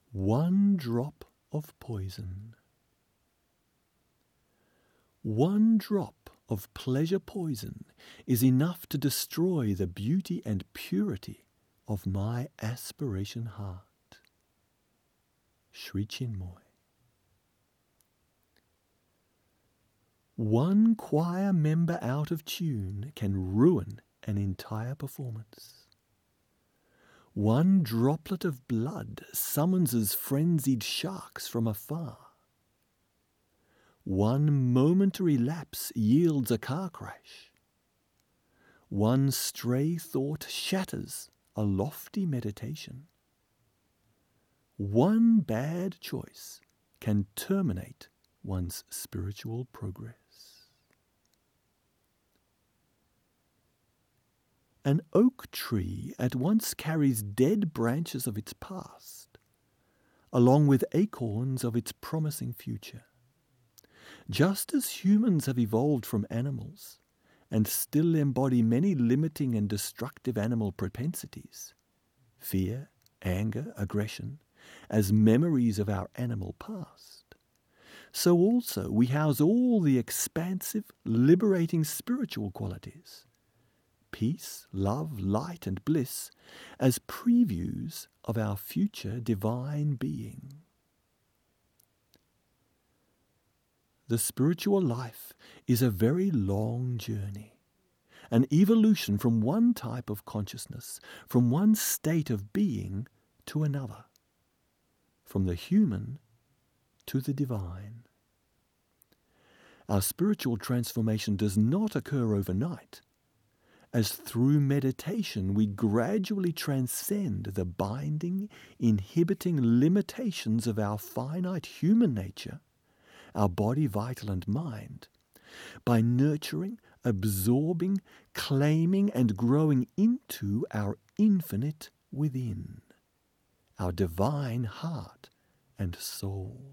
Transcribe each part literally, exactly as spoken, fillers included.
One drop of poison. One drop of pleasure poison is enough to destroy the beauty and purity of my aspiration heart. Sri Chinmoy. One choir member out of tune can ruin an entire performance. One droplet of blood summons frenzied sharks from afar. One momentary lapse yields a car crash. One stray thought shatters a lofty meditation. One bad choice can terminate one's spiritual progress. An oak tree at once carries dead branches of its past, along with acorns of its promising future. Just as humans have evolved from animals, and still embody many limiting and destructive animal propensities, fear, anger, aggression, as memories of our animal past, so also we house all the expansive, liberating spiritual qualities, peace, love, light, and bliss, as previews of our future divine being. The spiritual life is a very long journey, an evolution from one type of consciousness, from one state of being to another, from the human to the divine. Our spiritual transformation does not occur overnight, as through meditation we gradually transcend the binding, inhibiting limitations of our finite human nature, our body, vital, and mind, by nurturing, absorbing, claiming, and growing into our infinite within, our divine heart and soul.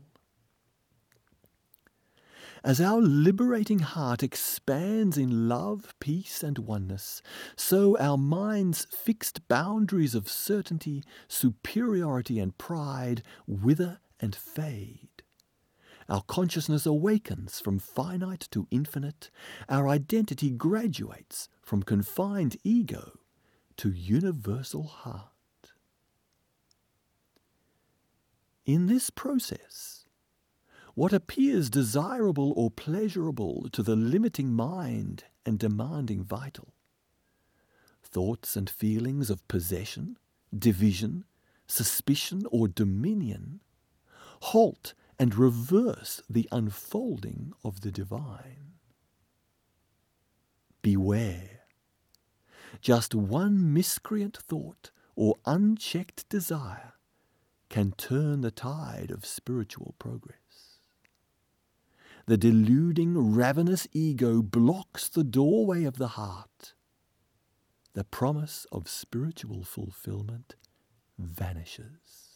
As our liberating heart expands in love, peace, and oneness, so our mind's fixed boundaries of certainty, superiority, and pride wither and fade. Our consciousness awakens from finite to infinite. Our identity graduates from confined ego to universal heart. In this process, what appears desirable or pleasurable to the limiting mind and demanding vital, thoughts and feelings of possession, division, suspicion, or dominion, halt and reverse the unfolding of the divine. Beware. Just one miscreant thought or unchecked desire can turn the tide of spiritual progress. The deluding, ravenous ego blocks the doorway of the heart. The promise of spiritual fulfillment vanishes.